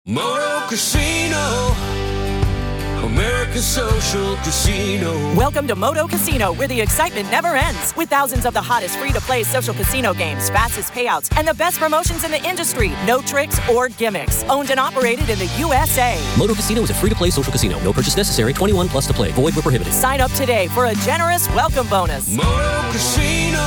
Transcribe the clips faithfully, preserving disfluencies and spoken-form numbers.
Moto Casino, America's social casino. Welcome to Moto Casino, where the excitement never ends. With thousands of the hottest free-to-play social casino games, fastest payouts, and the best promotions in the industry. No tricks or gimmicks. Owned and operated in the U S A. Moto Casino is a free-to-play social casino. No purchase necessary. twenty-one plus to play. Void where prohibited. Sign up today for a generous welcome bonus. Moto Casino,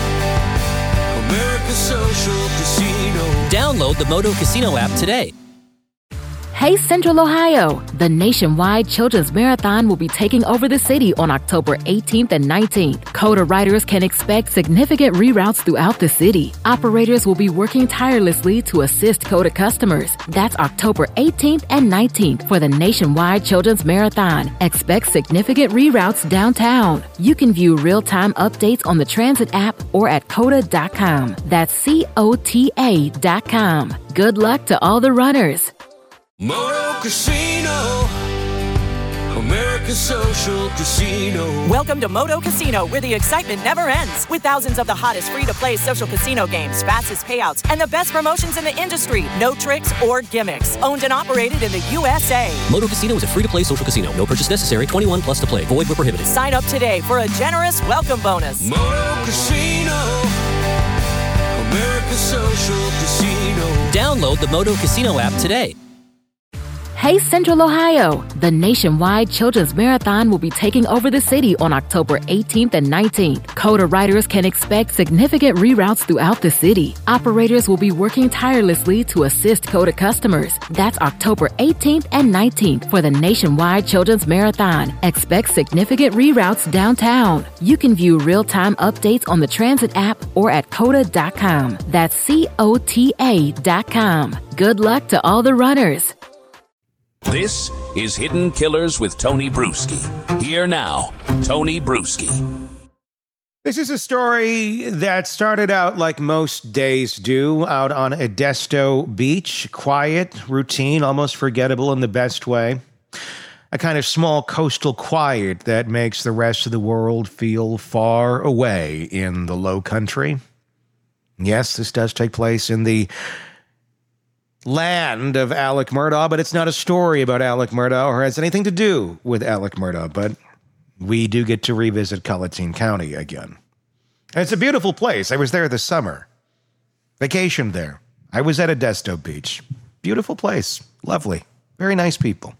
America's social casino. Download the Moto Casino app today. Hey Central Ohio! The nationwide Children's Marathon will be taking over the city on October eighteenth and nineteenth. COTA riders can expect significant reroutes throughout the city. Operators will be working tirelessly to assist COTA customers. That's October eighteenth and nineteenth for the nationwide Children's Marathon. Expect significant reroutes downtown. You can view real-time updates on the Transit app or at cota dot com. That's C O T A dot com. Good luck to all the runners. Moto Casino, America's social casino. Welcome to Moto Casino, where the excitement never ends. With thousands of the hottest free-to-play social casino games, fastest payouts, and the best promotions in the industry. No tricks or gimmicks. Owned and operated in the U S A. Moto Casino is a free-to-play social casino. No purchase necessary. twenty-one plus to play. Void where prohibited. Sign up today for a generous welcome bonus. Moto Casino, America's social casino. Download the Moto Casino app today. Hey Central Ohio! The nationwide Children's Marathon will be taking over the city on October eighteenth and nineteenth. COTA riders can expect significant reroutes throughout the city. Operators will be working tirelessly to assist COTA customers. That's October eighteenth and nineteenth for the nationwide Children's Marathon. Expect significant reroutes downtown. You can view real-time updates on the Transit app or at cota dot com. That's C O T A dot com. Good luck to all the runners. This is Hidden Killers with Tony Bruschi. Here now, Tony Bruschi. This is a story that started out like most days do, out on Edisto Beach. Quiet, routine, almost forgettable in the best way. A kind of small coastal quiet that makes the rest of the world feel far away in the low country. Yes, this does take place in the land of Alec Murdaugh, but it's not a story about Alec Murdaugh or has anything to do with Alec Murdaugh, but we do get to revisit Collatine County again. And it's a beautiful place. I was there this summer. Vacationed there. I was at Edisto Beach. Beautiful place. Lovely. Very nice people.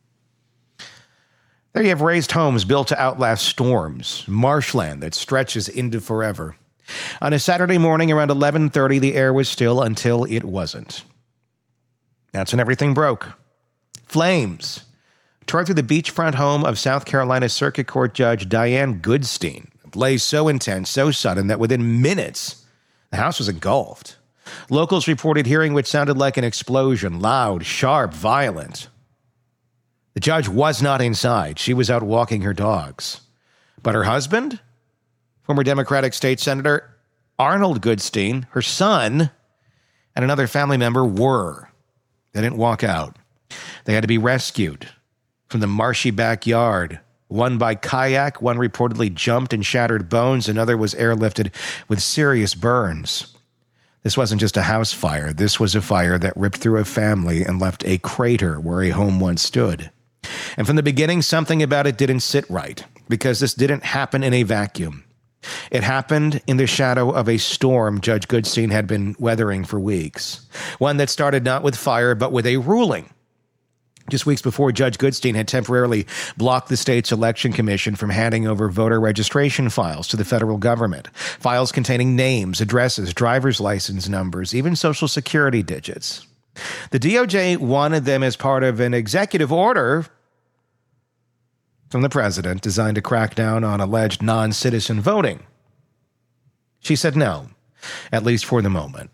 There you have raised homes built to outlast storms. Marshland that stretches into forever. On a Saturday morning around eleven thirty, the air was still until it wasn't. That's when everything broke. Flames tore through the beachfront home of South Carolina Circuit Court Judge Diane Goodstein. A blaze so intense, so sudden, that within minutes, the house was engulfed. Locals reported hearing what sounded like an explosion, loud, sharp, violent. The judge was not inside. She was out walking her dogs. But her husband, former Democratic State Senator Arnold Goodstein, her son, and another family member were. They didn't walk out. They had to be rescued from the marshy backyard. One by kayak, one reportedly jumped and shattered bones, another was airlifted with serious burns. This wasn't just a house fire. This was a fire that ripped through a family and left a crater where a home once stood. And from the beginning, something about it didn't sit right, because this didn't happen in a vacuum. It happened in the shadow of a storm Judge Goodstein had been weathering for weeks. One that started not with fire, but with a ruling. Just weeks before, Judge Goodstein had temporarily blocked the state's election commission from handing over voter registration files to the federal government. Files containing names, addresses, driver's license numbers, even social security digits. The D O J wanted them as part of an executive order from the president designed to crack down on alleged non-citizen voting. She said no, at least for the moment.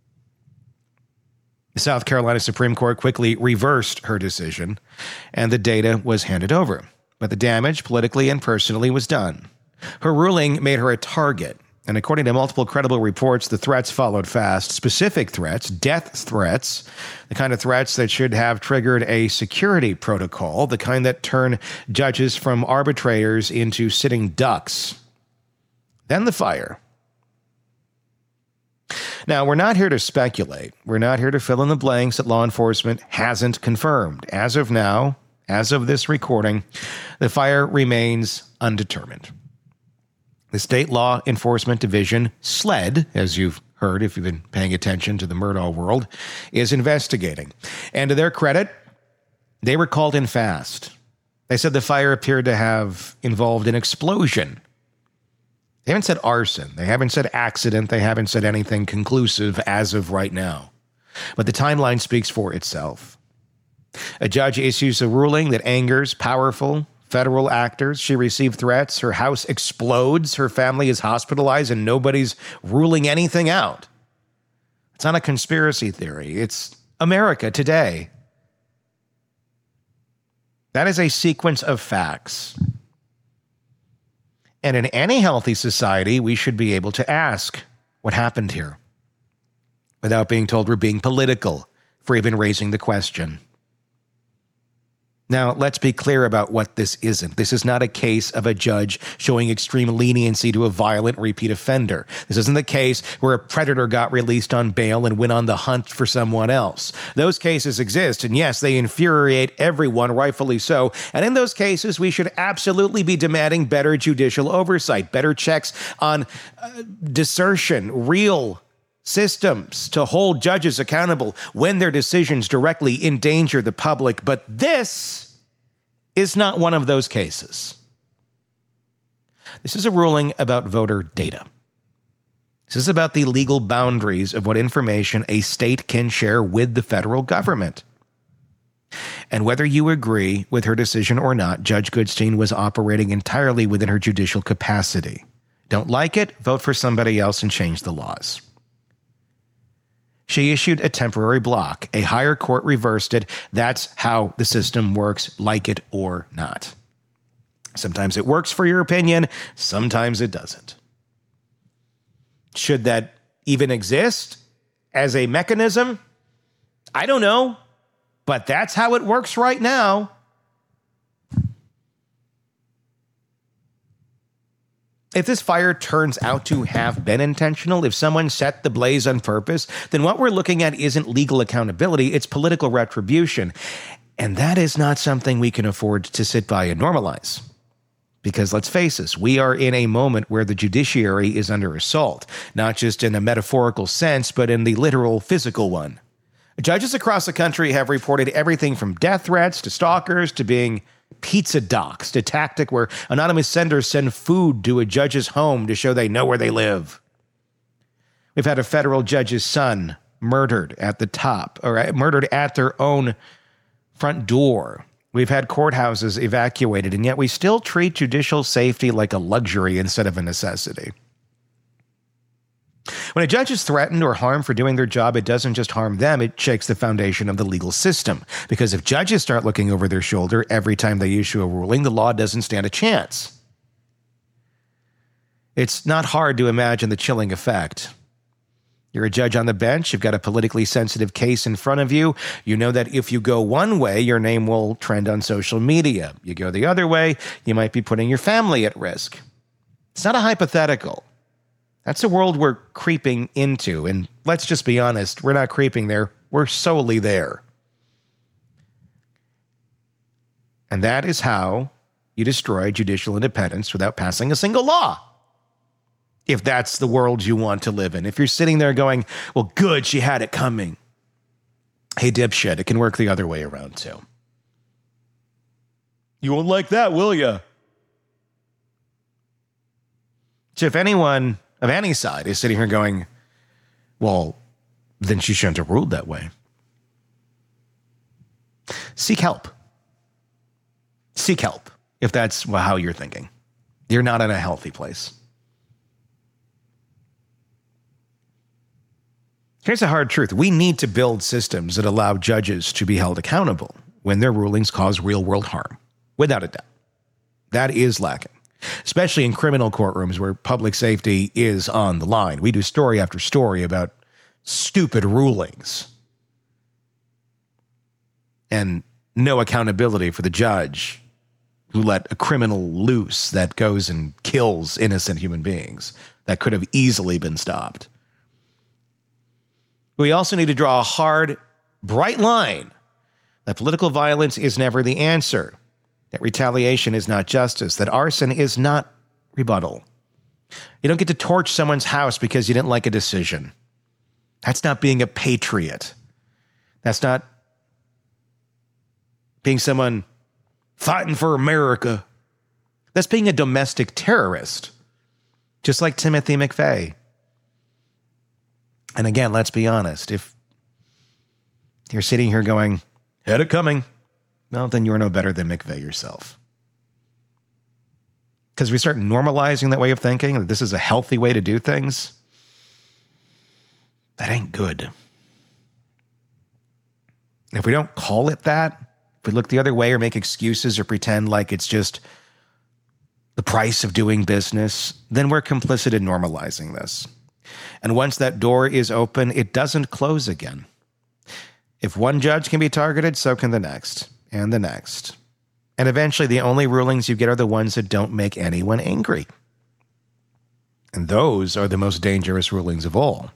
The South Carolina Supreme Court quickly reversed her decision, and the data was handed over. But the damage, politically and personally, was done. Her ruling made her a target, and according to multiple credible reports, the threats followed fast. Specific threats, death threats, the kind of threats that should have triggered a security protocol, the kind that turn judges from arbitrators into sitting ducks. Then the fire. Now, we're not here to speculate. We're not here to fill in the blanks that law enforcement hasn't confirmed. As of now, as of this recording, the fire remains undetermined. The State Law Enforcement Division, SLED, as you've heard if you've been paying attention to the Murdaugh world, is investigating. And to their credit, they were called in fast. They said the fire appeared to have involved an explosion. They haven't said arson. They haven't said accident. They haven't said anything conclusive as of right now. But the timeline speaks for itself. A judge issues a ruling that angers powerful federal actors. She received threats. Her house explodes. Her family is hospitalized, and nobody's ruling anything out. It's not a conspiracy theory. It's America today. That is a sequence of facts. And in any healthy society, we should be able to ask what happened here without being told we're being political for even raising the question. Now, let's be clear about what this isn't. This is not a case of a judge showing extreme leniency to a violent repeat offender. This isn't the case where a predator got released on bail and went on the hunt for someone else. Those cases exist, and yes, they infuriate everyone, rightfully so. And in those cases, we should absolutely be demanding better judicial oversight, better checks on uh, desertion, real systems to hold judges accountable when their decisions directly endanger the public. But this is not one of those cases. This is a ruling about voter data. This is about the legal boundaries of what information a state can share with the federal government. And whether you agree with her decision or not, Judge Goodstein was operating entirely within her judicial capacity. Don't like it? Vote for somebody else and change the laws. She issued a temporary block. A higher court reversed it. That's how the system works, like it or not. Sometimes it works for your opinion. Sometimes it doesn't. Should that even exist as a mechanism? I don't know, but that's how it works right now. If this fire turns out to have been intentional, if someone set the blaze on purpose, then what we're looking at isn't legal accountability, it's political retribution. And that is not something we can afford to sit by and normalize. Because let's face it, we are in a moment where the judiciary is under assault, not just in a metaphorical sense, but in the literal physical one. Judges across the country have reported everything from death threats to stalkers to being pizza doxed, a tactic where anonymous senders send food to a judge's home to show they know where they live. We've had a federal judge's son murdered at the top, or murdered at their own front door. We've had courthouses evacuated, and yet we still treat judicial safety like a luxury instead of a necessity. When a judge is threatened or harmed for doing their job, it doesn't just harm them, it shakes the foundation of the legal system. Because if judges start looking over their shoulder every time they issue a ruling, the law doesn't stand a chance. It's not hard to imagine the chilling effect. You're a judge on the bench, you've got a politically sensitive case in front of you. You know that if you go one way, your name will trend on social media. You go the other way, you might be putting your family at risk. It's not a hypothetical. That's a world we're creeping into, and let's just be honest, we're not creeping there, we're solely there. And that is how you destroy judicial independence without passing a single law. If that's the world you want to live in. If you're sitting there going, well, good, she had it coming. Hey, dipshit, it can work the other way around, too. You won't like that, will ya? So if anyone of any side is sitting here going, well, then she shouldn't have ruled that way. Seek help. Seek help, if that's how you're thinking. You're not in a healthy place. Here's a hard truth. We need to build systems that allow judges to be held accountable when their rulings cause real-world harm, without a doubt. That is lacking. Especially in criminal courtrooms where public safety is on the line. We do story after story about stupid rulings and no accountability for the judge who let a criminal loose that goes and kills innocent human beings that could have easily been stopped. We also need to draw a hard, bright line that political violence is never the answer, that retaliation is not justice, that arson is not rebuttal. You don't get to torch someone's house because you didn't like a decision. That's not being a patriot. That's not being someone fighting for America. That's being a domestic terrorist, just like Timothy McVeigh. And again, let's be honest. If you're sitting here going, had it coming, well, then you're no better than McVeigh yourself. Because we start normalizing that way of thinking, that this is a healthy way to do things, that ain't good. If we don't call it that, if we look the other way or make excuses or pretend like it's just the price of doing business, then we're complicit in normalizing this. And once that door is open, it doesn't close again. If one judge can be targeted, so can the next, and the next. And eventually the only rulings you get are the ones that don't make anyone angry. And those are the most dangerous rulings of all.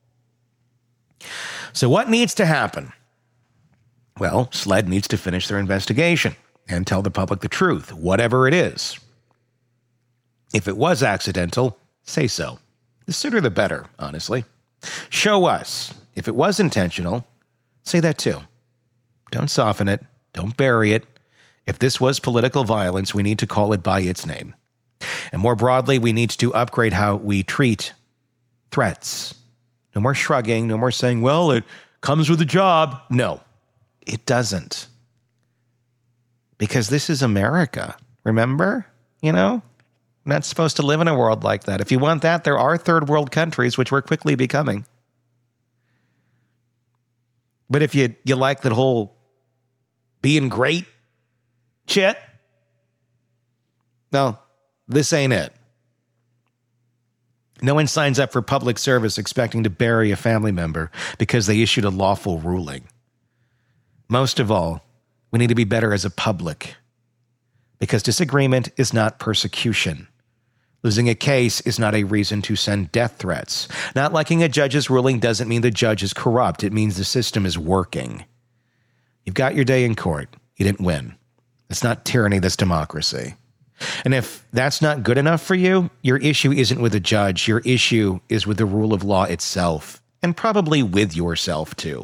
So what needs to happen? Well, SLED needs to finish their investigation and tell the public the truth, whatever it is. If it was accidental, say so. The sooner the better, honestly. Show us. If it was intentional, say that too. Don't soften it. Don't bury it. If this was political violence, we need to call it by its name. And more broadly, we need to upgrade how we treat threats. No more shrugging. No more saying, well, it comes with a job. No, it doesn't. Because this is America. Remember? You know? We're not supposed to live in a world like that. If you want that, there are third world countries, which we're quickly becoming. But if you, you like that whole being great shit, no, this ain't it. No one signs up for public service expecting to bury a family member because they issued a lawful ruling. Most of all, we need to be better as a public, because disagreement is not persecution. Losing a case is not a reason to send death threats. Not liking a judge's ruling doesn't mean the judge is corrupt. It means the system is working. You've got your day in court. You didn't win. It's not tyranny, that's democracy. And if that's not good enough for you, your issue isn't with the judge. Your issue is with the rule of law itself, and probably with yourself too.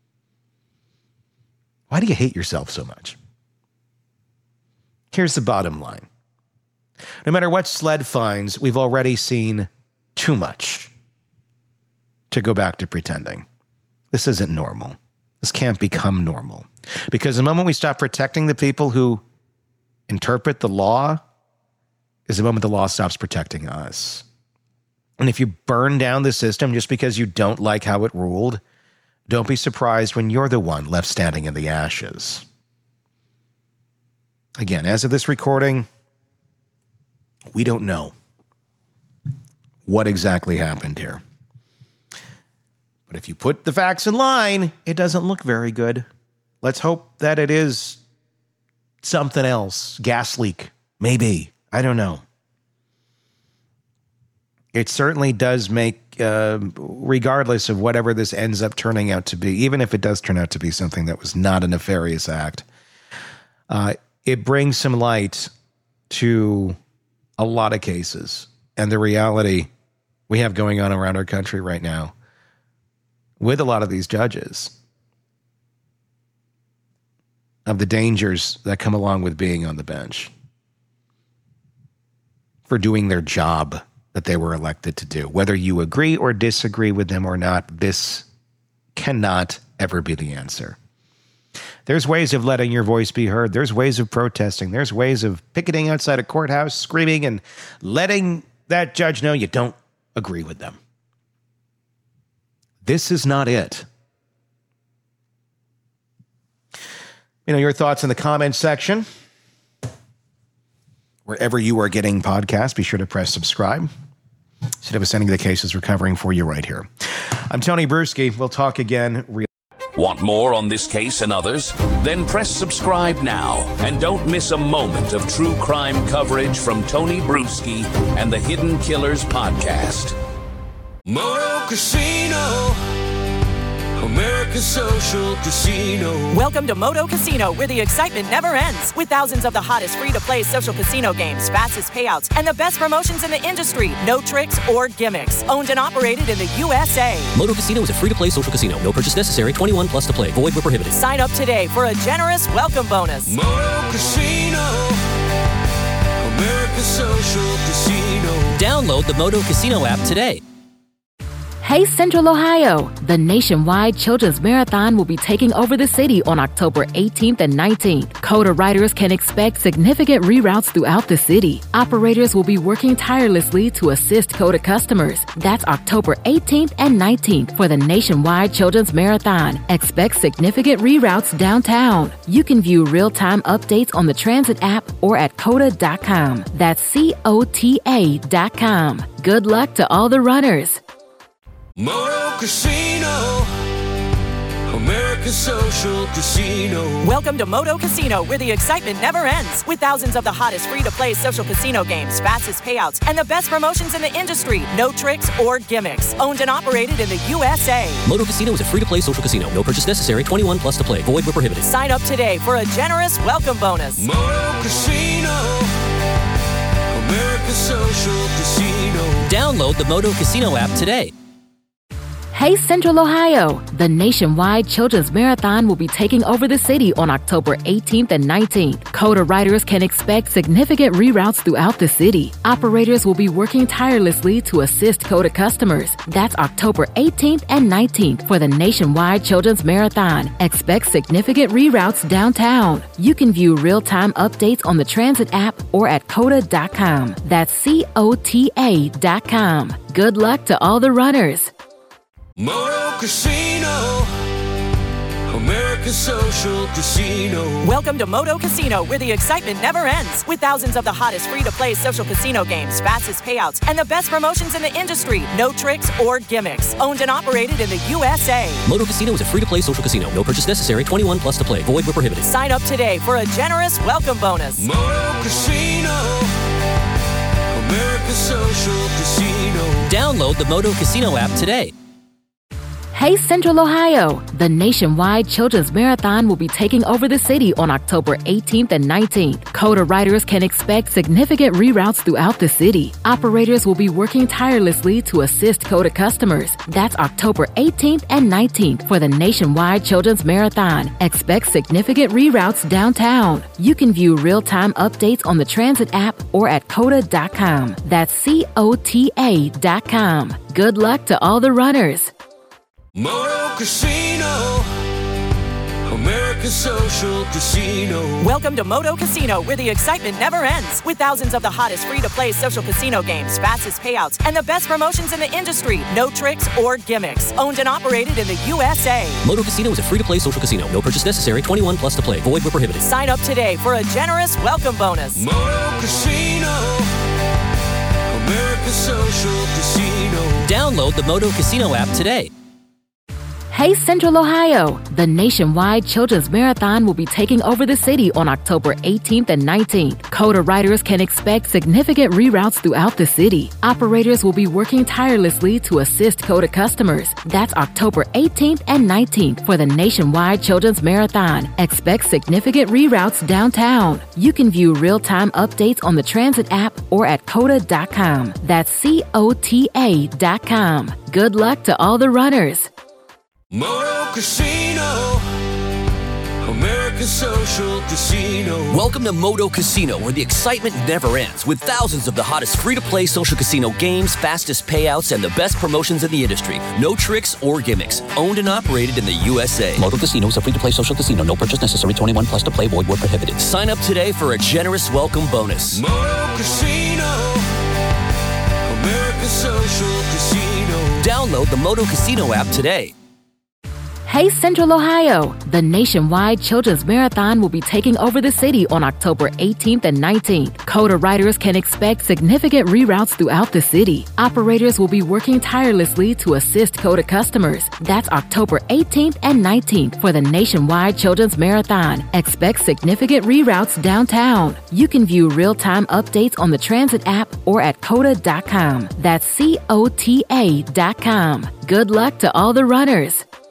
Why do you hate yourself so much? Here's the bottom line. No matter what SLED finds, we've already seen too much to go back to pretending. This isn't normal. This can't become normal. Because the moment we stop protecting the people who interpret the law is the moment the law stops protecting us. And if you burn down the system just because you don't like how it ruled, don't be surprised when you're the one left standing in the ashes. Again, as of this recording, we don't know what exactly happened here. But if you put the facts in line, it doesn't look very good. Let's hope that it is something else. Gas leak. Maybe. I don't know. It certainly does make, uh, regardless of whatever this ends up turning out to be, even if it does turn out to be something that was not a nefarious act, uh, it brings some light to a lot of cases and the reality we have going on around our country right now with a lot of these judges, of the dangers that come along with being on the bench for doing their job that they were elected to do. Whether you agree or disagree with them or not, this cannot ever be the answer. There's ways of letting your voice be heard. There's ways of protesting. There's ways of picketing outside a courthouse, screaming and letting that judge know you don't agree with them. This is not it. You know, your thoughts in the comments section. Wherever you are getting podcasts, be sure to press subscribe. Instead of sending the cases we're covering for you right here. I'm Tony Bruschi. We'll talk again real. Want more on this case and others? Then press subscribe now and don't miss a moment of true crime coverage from Tony Bruschi and the Hidden Killers podcast. Moto Casino. American Social Casino. Welcome to Moto Casino, where the excitement never ends. With thousands of the hottest free-to-play social casino games, fastest payouts, and the best promotions in the industry. No tricks or gimmicks. Owned and operated in the U S A. Moto Casino is a free-to-play social casino. No purchase necessary. twenty-one plus to play. Void where prohibited. Sign up today for a generous welcome bonus. Moto Casino. American Social Casino. Download the Moto Casino app today. Hey Central Ohio! The nationwide Children's Marathon will be taking over the city on October eighteenth and nineteenth. COTA riders can expect significant reroutes throughout the city. Operators will be working tirelessly to assist COTA customers. That's October eighteenth and nineteenth for the nationwide Children's Marathon. Expect significant reroutes downtown. You can view real-time updates on the Transit app or at cota dot com. That's C O T A dot com. Good luck to all the runners. Moto Casino. American Social Casino. Welcome to Moto Casino, where the excitement never ends. With thousands of the hottest free-to-play social casino games, fastest payouts, and the best promotions in the industry. No tricks or gimmicks. Owned and operated in the U S A. Moto Casino is a free-to-play social casino. No purchase necessary. twenty-one plus to play. Void where prohibited. Sign up today for a generous welcome bonus. Moto Casino. American Social Casino. Download the Moto Casino app today. Hey Central Ohio! The nationwide Children's Marathon will be taking over the city on October eighteenth and nineteenth. COTA riders can expect significant reroutes throughout the city. Operators will be working tirelessly to assist COTA customers. That's October eighteenth and nineteenth for the nationwide Children's Marathon. Expect significant reroutes downtown. You can view real-time updates on the Transit app or at cota dot com. That's C O T A dot com. Good luck to all the runners. Moto Casino. American Social Casino. Welcome to Moto Casino, where the excitement never ends. With thousands of the hottest free-to-play social casino games, fastest payouts, and the best promotions in the industry. No tricks or gimmicks. Owned and operated in the U S A. Moto Casino is a free-to-play social casino. No purchase necessary. twenty-one plus to play. Void where prohibited. Sign up today for a generous welcome bonus. Moto Casino. American Social Casino. Download the Moto Casino app today. Hey Central Ohio! The nationwide Children's Marathon will be taking over the city on October eighteenth and nineteenth. COTA riders can expect significant reroutes throughout the city. Operators will be working tirelessly to assist COTA customers. That's October eighteenth and nineteenth for the nationwide Children's Marathon. Expect significant reroutes downtown. You can view real-time updates on the Transit app or at cota dot com. That's C O T A dot com. Good luck to all the runners. Moto Casino. American Social Casino. Welcome to Moto Casino, where the excitement never ends. With thousands of the hottest free-to-play social casino games, fastest payouts, and the best promotions in the industry. No tricks or gimmicks. Owned and operated in the U S A. Moto Casino is a free-to-play social casino. No purchase necessary. twenty-one plus to play. Void where prohibited. Sign up today for a generous welcome bonus. Moto Casino. American Social Casino. Download the Moto Casino app today. Hey Central Ohio! The nationwide Children's Marathon will be taking over the city on October eighteenth and nineteenth. COTA riders can expect significant reroutes throughout the city. Operators will be working tirelessly to assist COTA customers. That's October eighteenth and nineteenth for the nationwide Children's Marathon. Expect significant reroutes downtown. You can view real-time updates on the Transit app or at cota dot com. That's C O T A dot com. Good luck to all the runners. Moto Casino. American Social Casino. Welcome to Moto Casino, where the excitement never ends. With thousands of the hottest free-to-play social casino games, fastest payouts, and the best promotions in the industry. No tricks or gimmicks. Owned and operated in the U S A. Moto Casino is a free-to-play social casino. No purchase necessary. twenty-one plus to play. Void where prohibited. Sign up today for a generous welcome bonus. Moto Casino. American Social Casino. Download the Moto Casino app today. Hey Central Ohio! The nationwide Children's Marathon will be taking over the city on October eighteenth and nineteenth. COTA riders can expect significant reroutes throughout the city. Operators will be working tirelessly to assist COTA customers. That's October eighteenth and nineteenth for the nationwide Children's Marathon. Expect significant reroutes downtown. You can view real-time updates on the Transit app or at cota dot com. That's C O T A dot com. Good luck to all the runners.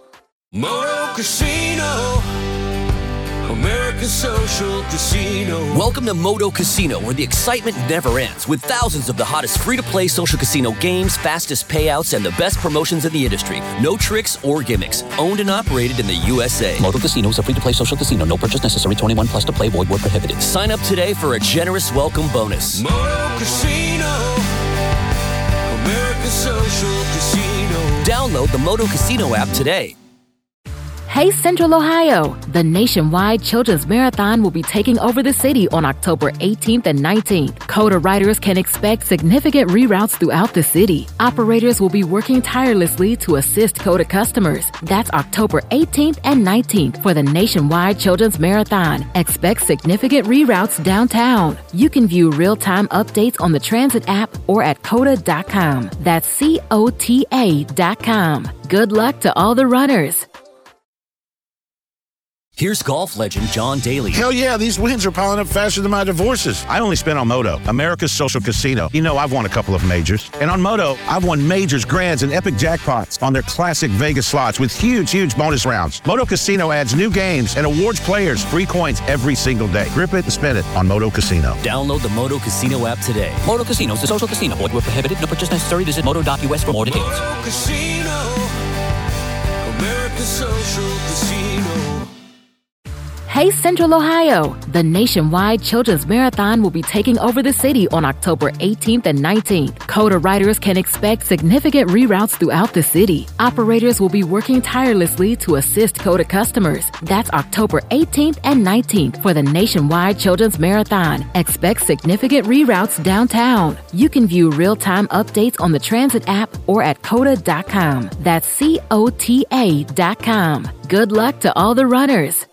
Moto Casino. American Social Casino. Welcome to Moto Casino, where the excitement never ends, with thousands of the hottest free-to-play social casino games, fastest payouts, and the best promotions in the industry. No tricks or gimmicks. Owned and operated in the U S A. Moto Casino is a free-to-play social casino. No purchase necessary. twenty-one plus to play. Void where prohibited. Sign up today for a generous welcome bonus. Moto Casino. American Social Casino. Download the Moto Casino app today. Hey Central Ohio! The nationwide Children's Marathon will be taking over the city on October eighteenth and nineteenth. COTA riders can expect significant reroutes throughout the city. Operators will be working tirelessly to assist COTA customers. That's October eighteenth and nineteenth for the nationwide Children's Marathon. Expect significant reroutes downtown. You can view real-time updates on the Transit app or at cota dot com. That's C O T A dot com. Good luck to all the runners. Here's golf legend John Daly. Hell yeah, these wins are piling up faster than my divorces. I only spent on Moto, America's Social Casino. You know, I've won a couple of majors. And on Moto, I've won majors, grands, and epic jackpots on their classic Vegas slots with huge, huge bonus rounds. Moto Casino adds new games and awards players free coins every single day. Grip it and spend it on Moto Casino. Download the Moto Casino app today. Moto Casino is a social casino. Void where prohibited. No purchase necessary. Visit moto dot U S for more details. Moto Casino. American Social Casino. Hey Central Ohio! The nationwide Children's Marathon will be taking over the city on October eighteenth and nineteenth. COTA riders can expect significant reroutes throughout the city. Operators will be working tirelessly to assist COTA customers. That's October eighteenth and nineteenth for the nationwide Children's Marathon. Expect significant reroutes downtown. You can view real-time updates on the Transit app or at cota dot com. That's C O T A dot com. Good luck to all the runners.